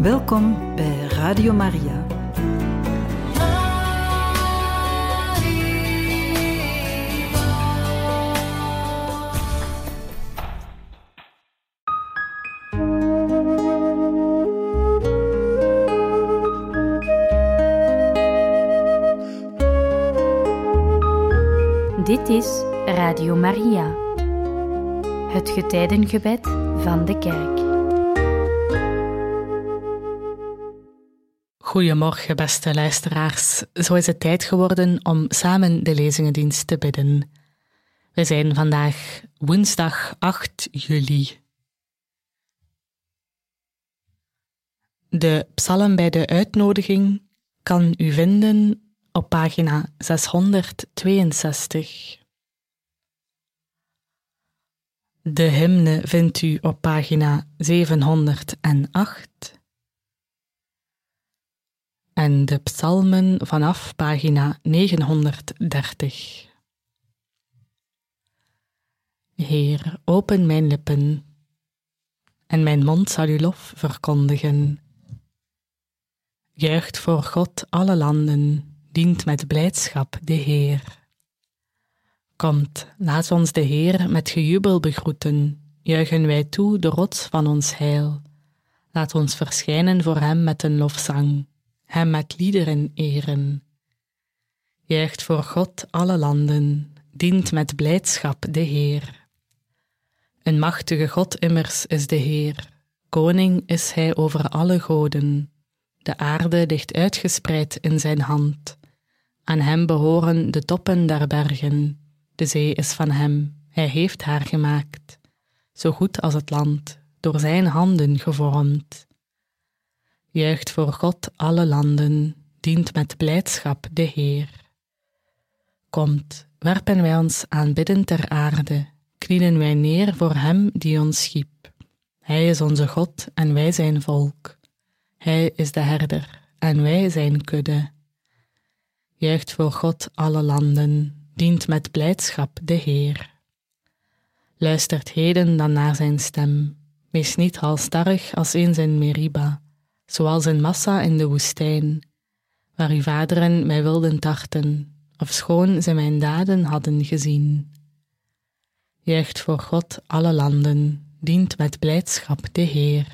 Welkom bij Radio Maria. Dit is Radio Maria, het getijdengebed van de kerk. Goedemorgen, beste luisteraars. Zo is het tijd geworden om samen de lezingendienst te bidden. We zijn vandaag woensdag 8 juli. De psalm bij de uitnodiging kan u vinden op pagina 662. De hymne vindt u op pagina 708. En de psalmen vanaf pagina 930. Heer, open mijn lippen, en mijn mond zal uw lof verkondigen. Juicht voor God alle landen, dient met blijdschap de Heer. Komt, laat ons de Heer met gejubel begroeten, juichen wij toe de rots van ons heil. Laat ons verschijnen voor hem met een lofzang, hem met liederen eren. Juicht voor God alle landen, dient met blijdschap de Heer. Een machtige God immers is de Heer, koning is hij over alle goden. De aarde ligt uitgespreid in zijn hand. Aan hem behoren de toppen der bergen. De zee is van hem, hij heeft haar gemaakt. Zo goed als het land, door zijn handen gevormd. Juicht voor God alle landen, dient met blijdschap de Heer. Komt, werpen wij ons aanbiddend ter aarde, knielen wij neer voor hem die ons schiep. Hij is onze God en wij zijn volk. Hij is de herder en wij zijn kudde. Juicht voor God alle landen, dient met blijdschap de Heer. Luistert heden dan naar zijn stem, wees niet halstarrig als eens in Meriba, zoals in Massa in de woestijn, waar uw vaderen mij wilden tarten, ofschoon ze mijn daden hadden gezien. Juicht voor God alle landen, dient met blijdschap de Heer.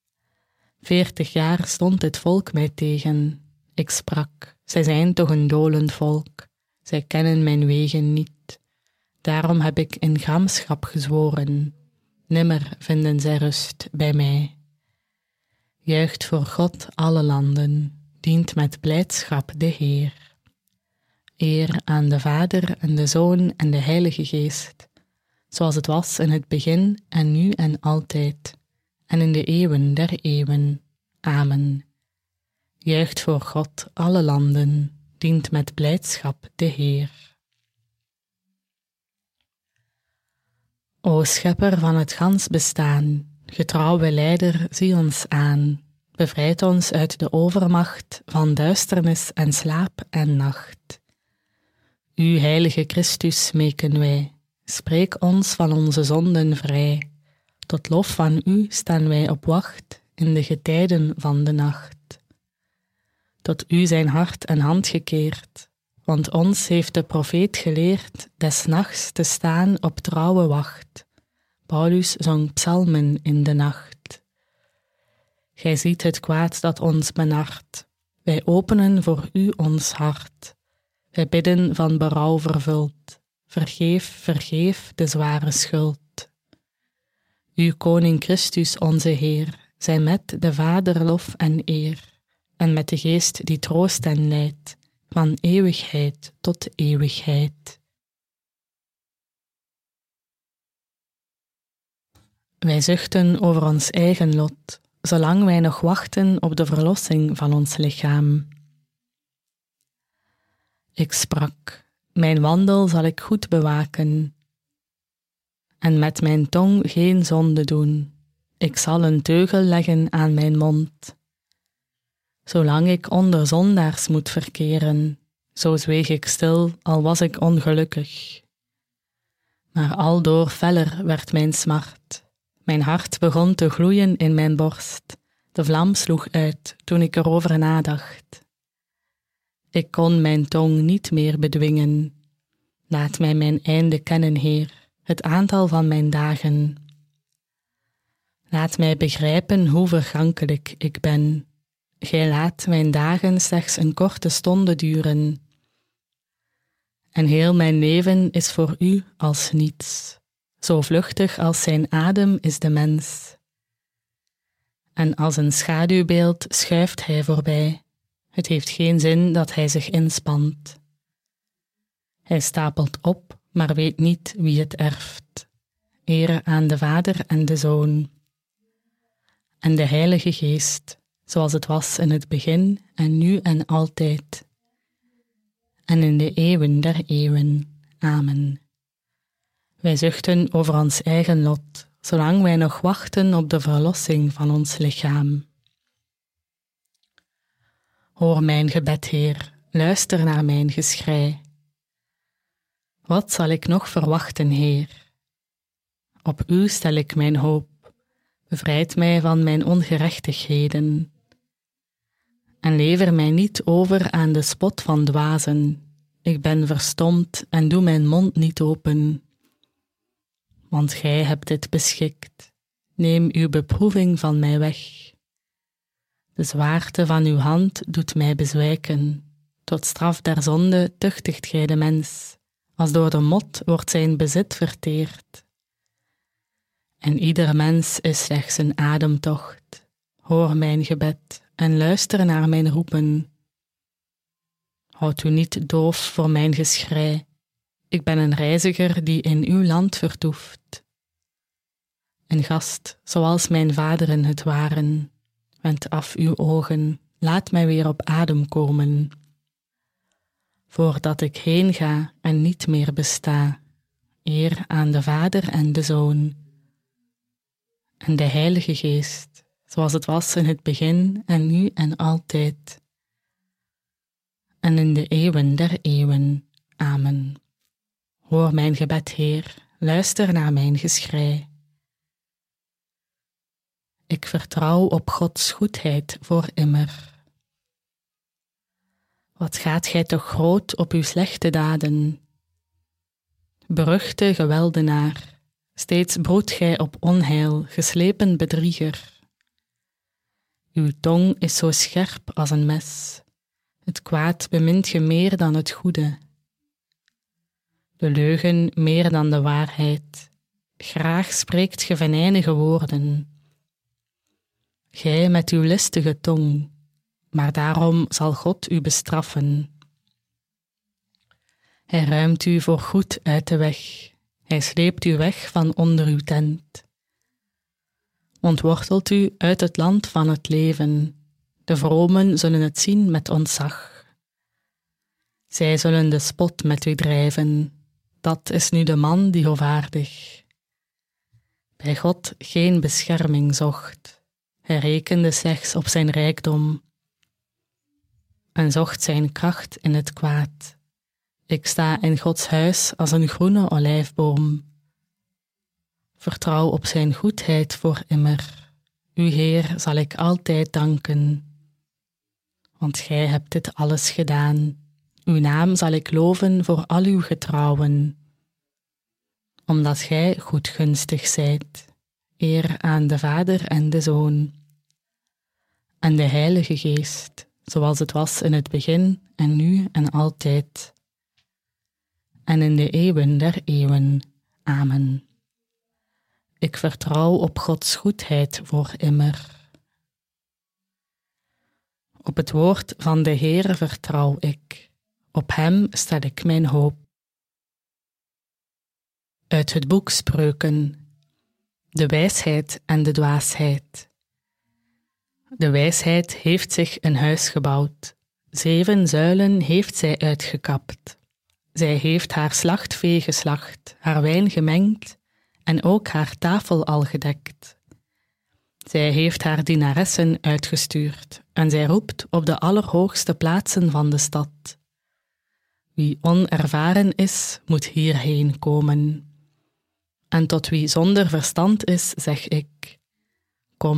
40 jaar stond het volk mij tegen. Ik sprak, zij zijn toch een dolend volk, zij kennen mijn wegen niet. Daarom heb ik in gramschap gezworen, nimmer vinden zij rust bij mij. Juicht voor God alle landen, dient met blijdschap de Heer. Eer aan de Vader en de Zoon en de Heilige Geest, zoals het was in het begin en nu en altijd, en in de eeuwen der eeuwen. Amen. Juicht voor God alle landen, dient met blijdschap de Heer. O Schepper van het gans bestaan, getrouwe Leider, zie ons aan, bevrijd ons uit de overmacht van duisternis en slaap en nacht. U, heilige Christus, smeken wij, spreek ons van onze zonden vrij. Tot lof van u staan wij op wacht in de getijden van de nacht. Tot u zijn hart en hand gekeerd, want ons heeft de profeet geleerd des nachts te staan op trouwe wacht. Paulus zong psalmen in de nacht. Gij ziet het kwaad dat ons benart, wij openen voor u ons hart. Wij bidden van berouw vervuld, vergeef de zware schuld. U, Koning Christus, onze Heer, zij met de Vader lof en eer, en met de Geest die troost en leidt, van eeuwigheid tot eeuwigheid. Wij zuchten over ons eigen lot, zolang wij nog wachten op de verlossing van ons lichaam. Ik sprak, mijn wandel zal ik goed bewaken, en met mijn tong geen zonde doen. Ik zal een teugel leggen aan mijn mond. Zolang ik onder zondaars moet verkeren, zo zweeg ik stil, al was ik ongelukkig. Maar aldoor feller werd mijn smart. Mijn hart begon te gloeien in mijn borst, De vlam sloeg uit toen ik erover nadacht. Ik kon mijn tong niet meer bedwingen. Laat mij mijn einde kennen, Heer, het aantal van mijn dagen. Laat mij begrijpen hoe vergankelijk ik ben. Gij laat mijn dagen slechts een korte stonde duren. En heel mijn leven is voor u als niets. Zo vluchtig als zijn adem is de mens. En als een schaduwbeeld schuift hij voorbij. Het heeft geen zin dat hij zich inspant. Hij stapelt op, maar weet niet wie het erft. Ere aan de Vader en de Zoon. En de Heilige Geest, zoals het was in het begin en nu en altijd. En in de eeuwen der eeuwen. Amen. Wij zuchten over ons eigen lot, zolang wij nog wachten op de verlossing van ons lichaam. Hoor mijn gebed, Heer, luister naar mijn geschrei. Wat zal ik nog verwachten, Heer? Op u stel ik mijn hoop, bevrijd mij van mijn ongerechtigheden. En lever mij niet over aan de spot van dwazen. Ik ben verstomd en doe mijn mond niet open. Want gij hebt dit beschikt. Neem uw beproeving van mij weg. De zwaarte van uw hand doet mij bezwijken. Tot straf der zonde tuchtigt gij de mens. Als door de mot wordt zijn bezit verteerd. En ieder mens is slechts een ademtocht. Hoor mijn gebed en luister naar mijn roepen. Houd u niet doof voor mijn geschrei. Ik ben een reiziger die in uw land vertoeft. Een gast, zoals mijn vaderen het waren. Wend af uw ogen, laat mij weer op adem komen. Voordat ik heen ga en niet meer besta, eer aan de Vader en de Zoon. En de Heilige Geest, zoals het was in het begin en nu en altijd. En in de eeuwen der eeuwen. Amen. Hoor mijn gebed, Heer, luister naar mijn geschrei. Ik vertrouw op Gods goedheid voor immer. Wat gaat gij toch groot op uw slechte daden? Beruchte geweldenaar, steeds broedt gij op onheil, geslepen bedrieger. Uw tong is zo scherp als een mes, het kwaad bemint ge meer dan het goede. De leugen meer dan de waarheid, graag spreekt ge venijnige woorden. Gij met uw listige tong, maar daarom zal God u bestraffen. Hij ruimt u voor goed uit de weg, hij sleept u weg van onder uw tent. Ontwortelt u uit het land van het leven, de vromen zullen het zien met ontzag. Zij zullen de spot met u drijven, dat is nu de man die hoovaardig bij God geen bescherming zocht. Hij rekende slechts op zijn rijkdom en zocht zijn kracht in het kwaad. Ik sta in Gods huis als een groene olijfboom. Vertrouw op zijn goedheid voor immer. Uw Heer zal ik altijd danken. Want gij hebt dit alles gedaan. Uw naam zal ik loven voor al uw getrouwen. Omdat gij goedgunstig zijt. Eer aan de Vader en de Zoon. En de Heilige Geest, zoals het was in het begin en nu en altijd. En in de eeuwen der eeuwen. Amen. Ik vertrouw op Gods goedheid voor immer. Op het woord van de Heere vertrouw ik. Op hem stel ik mijn hoop. Uit het boek Spreuken. De wijsheid en de dwaasheid. De wijsheid heeft zich een huis gebouwd. 7 zuilen heeft zij uitgekapt. Zij heeft haar slachtvee geslacht, haar wijn gemengd en ook haar tafel al gedekt. Zij heeft haar dienaressen uitgestuurd en zij roept op de allerhoogste plaatsen van de stad. Wie onervaren is, moet hierheen komen. En tot wie zonder verstand is, zeg ik, kom,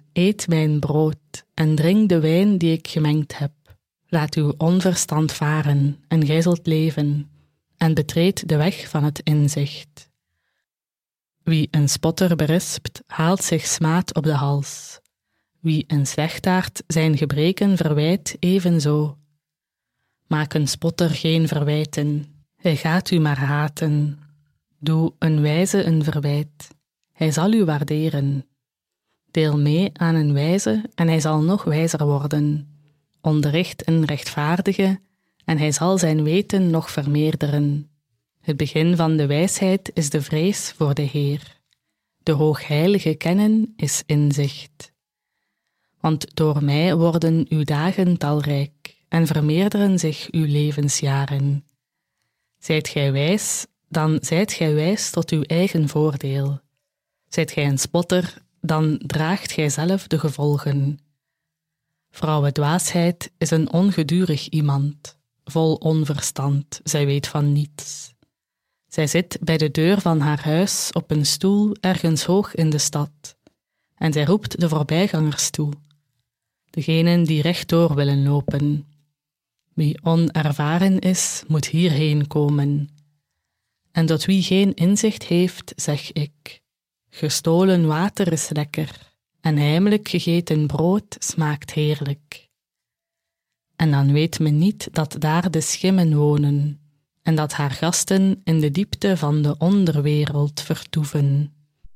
eet mijn brood en drink de wijn die ik gemengd heb. Laat uw onverstand varen en gij zult leven, en betreed de weg van het inzicht. Wie een spotter berispt, haalt zich smaad op de hals. Wie een slechtaard zijn gebreken verwijt, evenzo. Maak een spotter geen verwijten, hij gaat u maar haten. Doe een wijze een verwijt, hij zal u waarderen. Deel mee aan een wijze en hij zal nog wijzer worden. Onderricht een rechtvaardige en hij zal zijn weten nog vermeerderen. Het begin van de wijsheid is de vrees voor de Heer. De Hoogheilige kennen is inzicht. Want door mij worden uw dagen talrijk en vermeerderen zich uw levensjaren. Zijt gij wijs, dan zijt gij wijs tot uw eigen voordeel. Zijt gij een spotter, dan draagt gij zelf de gevolgen. Vrouwendwaasheid is een ongedurig iemand, vol onverstand, zij weet van niets. Zij zit bij de deur van haar huis op een stoel ergens hoog in de stad, en zij roept de voorbijgangers toe, degenen die rechtdoor willen lopen. Wie onervaren is, moet hierheen komen. En tot wie geen inzicht heeft, zeg ik, gestolen water is lekker, en heimelijk gegeten brood smaakt heerlijk. En dan weet men niet dat daar de schimmen wonen, en dat haar gasten in de diepte van de onderwereld vertoeven.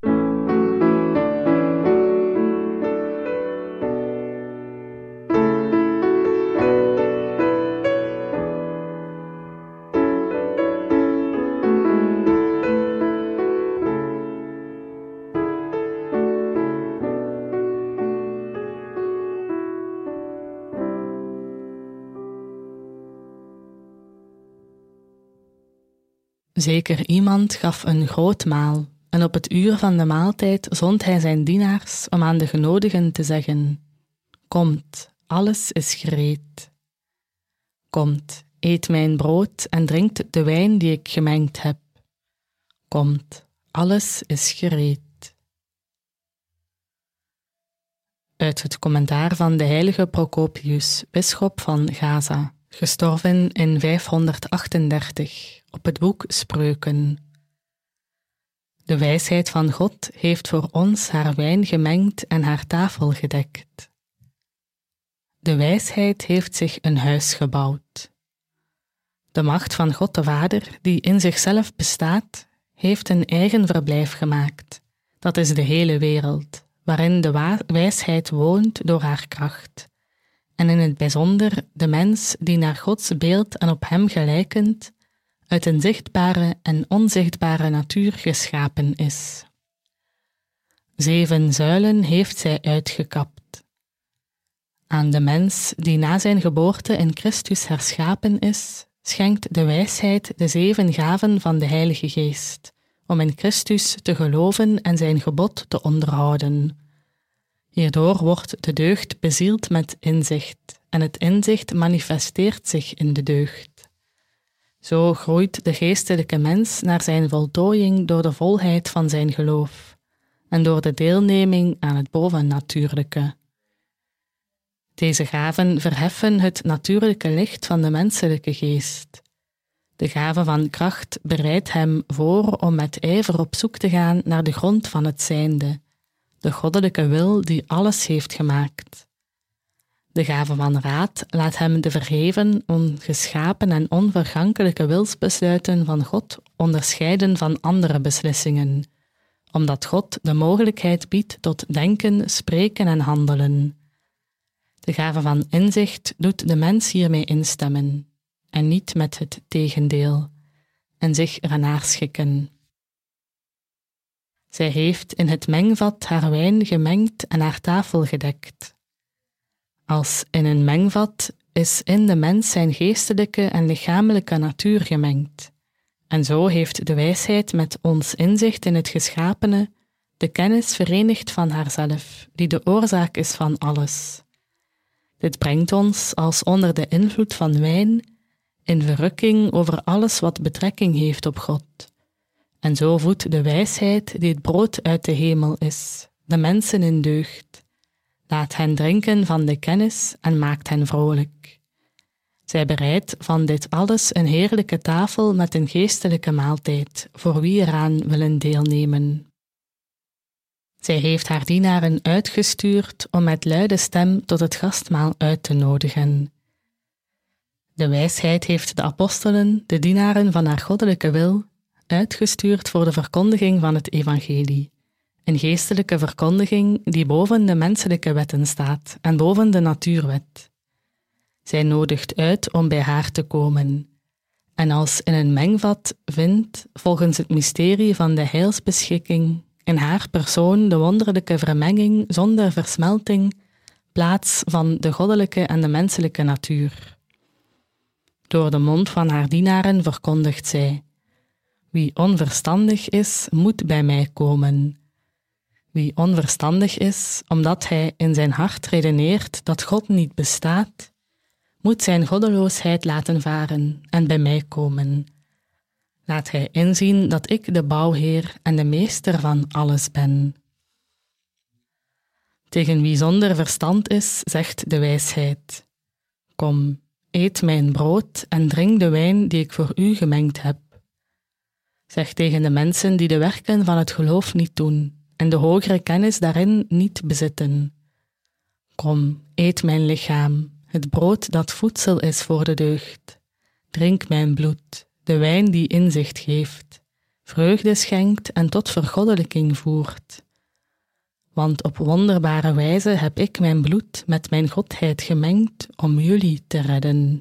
Zeker iemand gaf een groot maal, en op het uur van de maaltijd zond hij zijn dienaars om aan de genodigen te zeggen: Komt, alles is gereed. Komt, eet mijn brood en drinkt de wijn die ik gemengd heb. Komt, alles is gereed. Uit het commentaar van de heilige Procopius, bisschop van Gaza, gestorven in 538, op het boek Spreuken. De wijsheid van God heeft voor ons haar wijn gemengd en haar tafel gedekt. De wijsheid heeft zich een huis gebouwd. De macht van God de Vader, die in zichzelf bestaat, heeft een eigen verblijf gemaakt. Dat is de hele wereld, waarin de wijsheid woont door haar kracht. En in het bijzonder de mens die naar Gods beeld en op hem gelijkend uit een zichtbare en onzichtbare natuur geschapen is. 7 zuilen heeft zij uitgekapt. Aan de mens die na zijn geboorte in Christus herschapen is, schenkt de wijsheid de 7 gaven van de Heilige Geest, om in Christus te geloven en zijn gebod te onderhouden. Hierdoor wordt de deugd bezield met inzicht, en het inzicht manifesteert zich in de deugd. Zo groeit de geestelijke mens naar zijn voltooiing door de volheid van zijn geloof en door de deelneming aan het bovennatuurlijke. Deze gaven verheffen het natuurlijke licht van de menselijke geest. De gave van kracht bereidt hem voor om met ijver op zoek te gaan naar de grond van het zijnde, de goddelijke wil die alles heeft gemaakt. De gave van raad laat hem de verheven, ongeschapen en onvergankelijke wilsbesluiten van God onderscheiden van andere beslissingen, omdat God de mogelijkheid biedt tot denken, spreken en handelen. De gave van inzicht doet de mens hiermee instemmen, en niet met het tegendeel, en zich ernaar schikken. Zij heeft in het mengvat haar wijn gemengd en haar tafel gedekt. Als in een mengvat is in de mens zijn geestelijke en lichamelijke natuur gemengd. En zo heeft de wijsheid met ons inzicht in het geschapene de kennis verenigd van haarzelf, die de oorzaak is van alles. Dit brengt ons, als onder de invloed van wijn, in verrukking over alles wat betrekking heeft op God. En zo voedt de wijsheid, die het brood uit de hemel is, de mensen in deugd. Laat hen drinken van de kennis en maakt hen vrolijk. Zij bereidt van dit alles een heerlijke tafel met een geestelijke maaltijd, voor wie eraan willen deelnemen. Zij heeft haar dienaren uitgestuurd om met luide stem tot het gastmaal uit te nodigen. De wijsheid heeft de apostelen, de dienaren van haar goddelijke wil, uitgestuurd voor de verkondiging van het evangelie. Een geestelijke verkondiging die boven de menselijke wetten staat en boven de natuurwet. Zij nodigt uit om bij haar te komen. En als in een mengvat vindt, volgens het mysterie van de heilsbeschikking, in haar persoon de wonderlijke vermenging zonder versmelting, plaats van de goddelijke en de menselijke natuur. Door de mond van haar dienaren verkondigt zij: wie onverstandig is, moet bij mij komen. Wie onverstandig is, omdat hij in zijn hart redeneert dat God niet bestaat, moet zijn goddeloosheid laten varen en bij mij komen. Laat hij inzien dat ik de bouwheer en de meester van alles ben. Tegen wie zonder verstand is, zegt de wijsheid: kom, eet mijn brood en drink de wijn die ik voor u gemengd heb. Zeg tegen de mensen die de werken van het geloof niet doen en de hogere kennis daarin niet bezitten: kom, eet mijn lichaam, het brood dat voedsel is voor de deugd. Drink mijn bloed, de wijn die inzicht geeft, vreugde schenkt en tot vergoddelijking voert. Want op wonderbare wijze heb ik mijn bloed met mijn godheid gemengd om jullie te redden.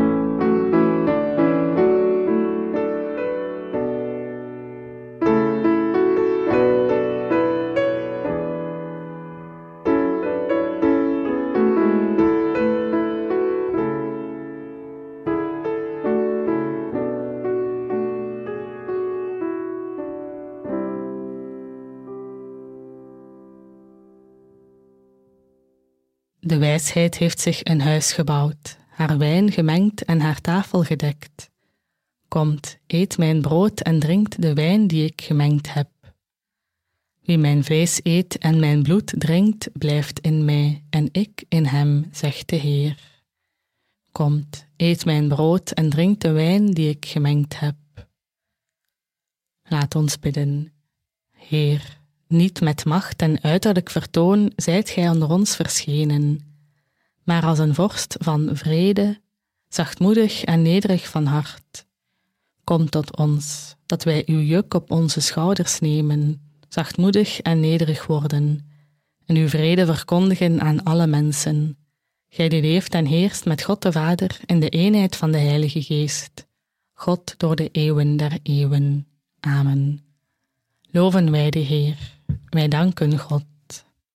De wijsheid heeft zich een huis gebouwd, haar wijn gemengd en haar tafel gedekt. Komt, eet mijn brood en drinkt de wijn die ik gemengd heb. Wie mijn vlees eet en mijn bloed drinkt, blijft in mij en ik in hem, zegt de Heer. Komt, eet mijn brood en drinkt de wijn die ik gemengd heb. Laat ons bidden. Heer, niet met macht en uiterlijk vertoon zijt gij onder ons verschenen, maar als een vorst van vrede, zachtmoedig en nederig van hart. Kom tot ons, dat wij uw juk op onze schouders nemen, zachtmoedig en nederig worden, en uw vrede verkondigen aan alle mensen. Gij die leeft en heerst met God de Vader in de eenheid van de Heilige Geest, God door de eeuwen der eeuwen. Amen. Loven wij de Heer. Wij danken God.